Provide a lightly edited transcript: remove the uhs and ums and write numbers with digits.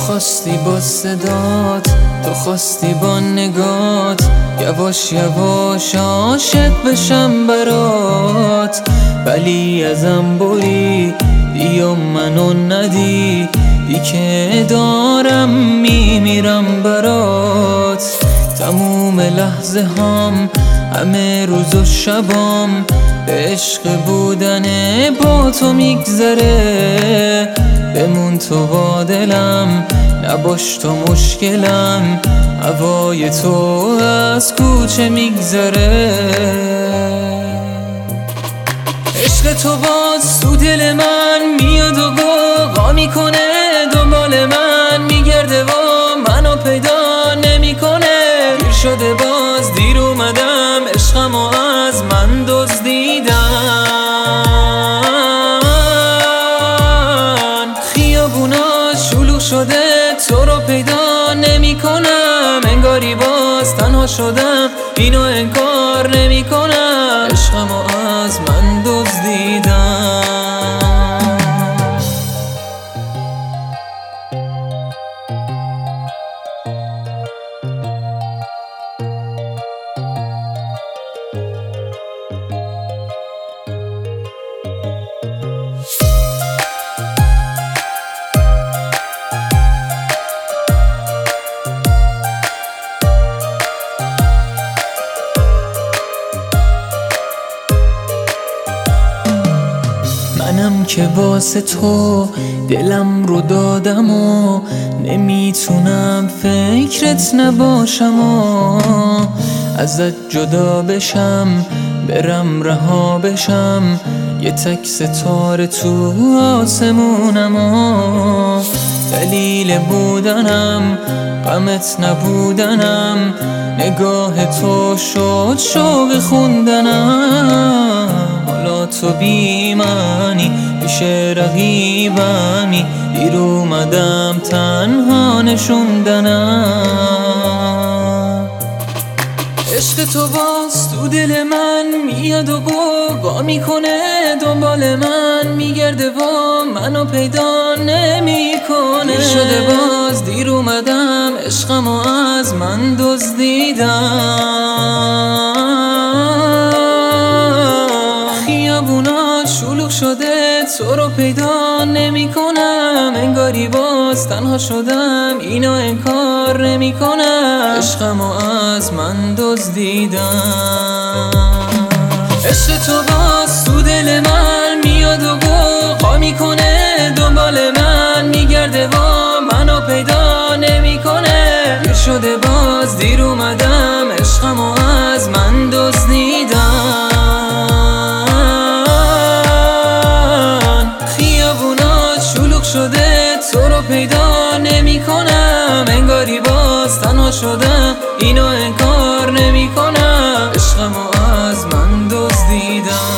خواستی با صدات، تو خواستی با نگات، یواش یواش عاشق بشم برات. ولی ازم بری دی و منو ندی، دی که دارم میمیرم برات. تموم لحظه هام، همه روز و شبام، به عشق بودن با تو میگذره. بمون تو با دلم، نباش تو مشکلم، هوای تو از کوچه میگذره. عشق تو باز تو دل من میاد و غوغا میکنه، دنبال من میگرده و منو پیدا نمیکنه. دیر شده باز دیر اومدم، عشقمو از من دزدیدن. خیابونا شلوغ شده، تو رو پیدا نمیکنم. انگاری باز تنها شدم، اینو انکار نمیکنم. عشقمو از من دزدیدن. منم که واسه تو دلم رو دادم و نمیتونم فکرت نباشم و ازت جدا بشم، برم رها بشم. یه تک ستاره تو آسمونم و دلیل بودنم غمت نبودنم. نگاه تو شد شوق خوندنم. حالا تو بی منی، پیش رقیبمی، دیر اومدم تنها نشوندنم. عشق تو باز تو دل من میاد و غوغا میکنه، دنبال من میگرده و منو پیدا نمیکنه. دیر شده باز دیر اومدم، عشقمو از من دزدیدن. خیابونا شلوغ شده، تو رو پیدا نمیکنم. انگاری باز تنها شدم، اینو انکار نمیکنم. عشقمو از من دزدیدن. عشق تو باز تو دل من میاد و غوغا میکنه، دنبال من میگرده و منو پیدا نمیکنه. دیر شده باز دیر اومدم، عشقمو از من دزدیدن. خیابونا شلوغ شده، تو رو پیدا نمیکنم. انگاری باز تنها شدم، اینو انکار نمیکنم. عشقمو از من دزدیدن.